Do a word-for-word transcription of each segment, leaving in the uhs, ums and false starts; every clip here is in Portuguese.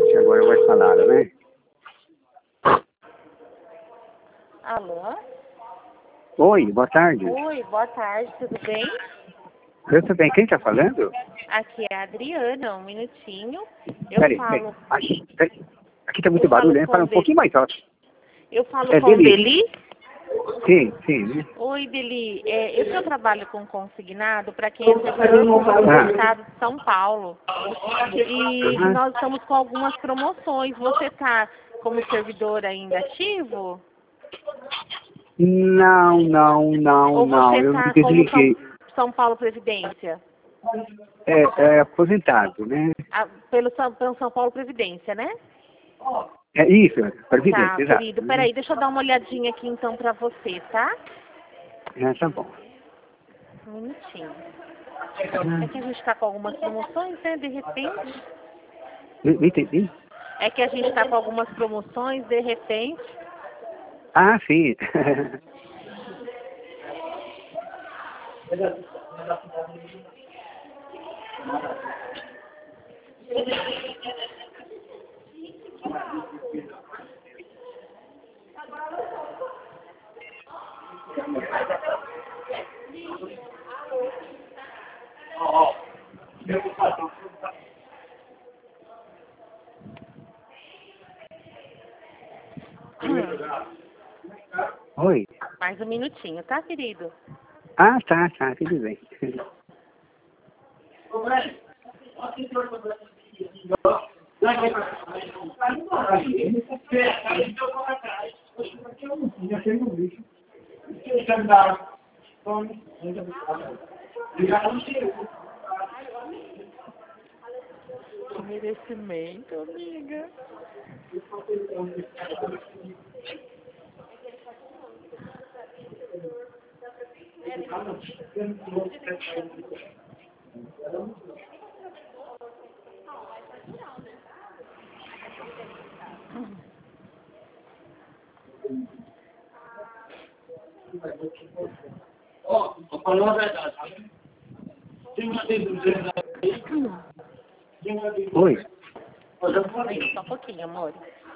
Ixi, agora vai falar, né? Alô? Oi, boa tarde. Oi, boa tarde, tudo bem? Eu tô bem. Quem tá falando? Aqui é a Adriana, um minutinho. Eu Peraí, peraí. falo, Ai, peraí. Aqui tá muito eu falo barulho, né? com Fala o um Deli. pouquinho mais alto. Eu falo É com o Deli? Deli. Sim, sim. Né? Oi, Deli. É, eu trabalho com consignado para quem é servidor público do Ah. estado de São Paulo. E Aham. nós estamos com algumas promoções. Você está como servidor ainda ativo? Não, não, não, Ou não. você Eu me está como São, desliguei. São Paulo Previdência? É, é aposentado, né? Ah, pelo, São- pelo São Paulo Previdência, né? É isso, Tá, previdência, exato. querido. Peraí, deixa eu dar uma olhadinha aqui então pra você, tá? É, tá bom. Um minutinho. Ah, É que a gente tá com algumas promoções, né? De repente. me, me entendi? É que a gente tá com algumas promoções, de repente. Ah, sim. Oi. Mais um minutinho, tá, querido? Ah, tá, tá, tudo bem. Que merecimento, amiga. Ó, vou falar a verdade. Tem uma dúvida aí. Oi. Aí, só um pouquinho, amor.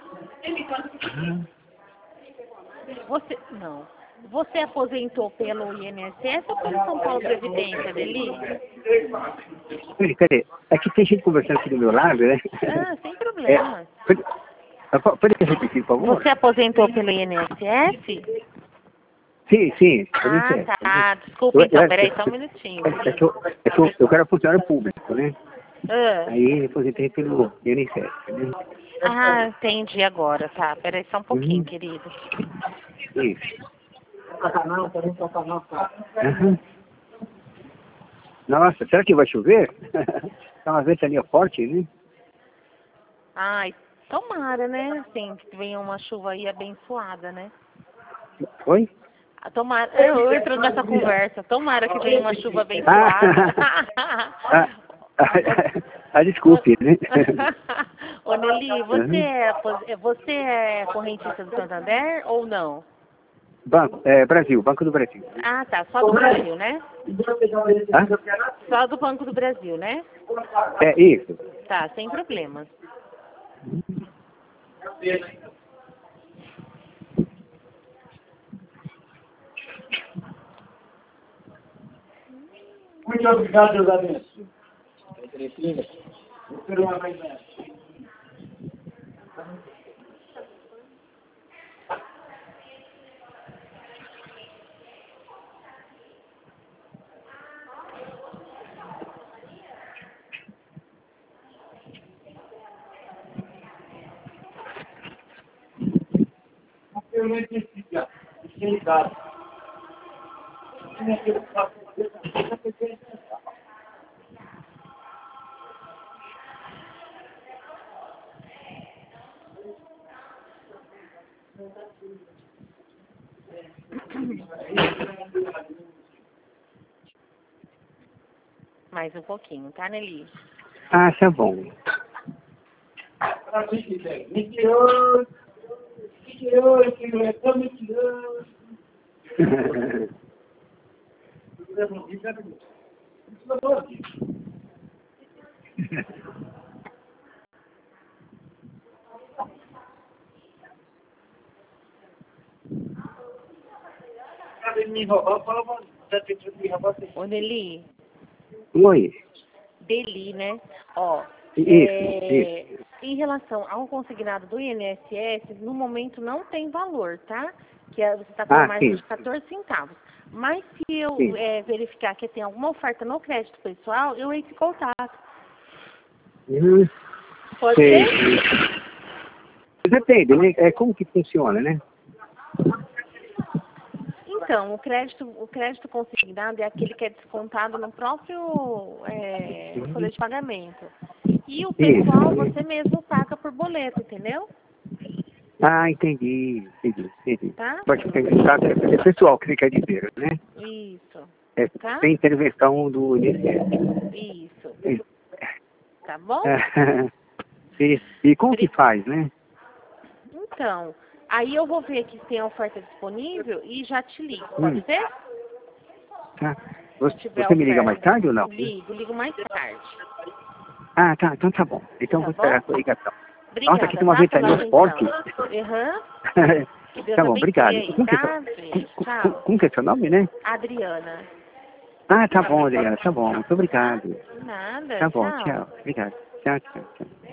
Você. Não. Você aposentou pelo I N S S ou pelo São Paulo Previdência, Deli? Peraí, peraí. Aqui tem gente conversando aqui do meu lado, né? Ah, sem É, problema. pode, ah, po- pode repetir, por favor? Você aposentou pelo I N S S? Sim, sim. pode Ah, ser. tá. Desculpa Eu, então, eu, peraí, só um minutinho, é, é Deli. que eu, é que eu, eu quero funcionário público, né? Ah, Aí aposentei pelo I N S S, né? ah, entendi agora, tá. Peraí só um pouquinho, Uhum. querido. Isso. Uhum. Nossa, será que vai chover? Tá uma ventania forte, né? Ai, tomara, né? Assim, que venha uma chuva aí abençoada, né? Oi? Ah, tomara, eu entro nessa conversa. Tomara que venha uma chuva abençoada. Ah, ah, ah, ah, desculpe, né? Ô, Nelly, você Uhum. é, apos- você é correntista do Santander ou não? Banco, é, Brasil, Banco do Brasil. Ah, tá. Só do Brasil, né? Hã? Só do Banco do Brasil, né? É isso. Tá, sem problemas. Muito obrigado, Deus abençoe. Eu quero uma vez mais. Eu não entendi, cara. Obrigado. Mais um pouquinho, tá, Nelly? Ah, tá bom. Mentiroso. Mentiroso, que não é tão mentiroso. ele me roubar, eu falava, já tem que me roubar. Ô, Deli. Oi. Deli, né? Ó, Isso, é, isso. em relação ao consignado do I N S S, no momento não tem valor, tá? Que é, você está com Ah, mais sim. de quatorze centavos. Mas se eu Sim. é, verificar que tem alguma oferta no crédito pessoal, eu entro em contato. Hum, Pode sei. ser? Depende, né? É como que funciona, né? Então, o crédito, o crédito consignado é aquele que é descontado no próprio é, folha de pagamento. E o pessoal Isso. você mesmo paga por boleto, entendeu? Ah, entendi, entendi, entendi. Tá? Pode perguntar, é pessoal que você quer dizer, né? Isso. É, Tá? sem intervenção do I N S S. Isso. Isso. Tá bom? E, e como que faz, né? Então, aí eu vou ver aqui se tem a oferta disponível e já te ligo. Pode Hum. ser? Tá. Se Você, tiver você me liga oferta. mais tarde ou não? Ligo, ligo mais tarde. Ah, tá, então tá bom. Então Tá vou esperar bom? a sua ligação. Obrigada, Nossa, aqui tem uma tá, pela ventania forte. atenção. Aham. Que Deus Tá bom, abençoe obrigado. aí, Como que, é tá? seu- Beijo, como, tchau. como, como que é seu nome, né? Adriana. Ah, tá bom, Adriana, tá bom. Muito Tá? obrigado. Nada, Tá bom, tchau. tchau. Obrigado. Tchau, tchau, tchau.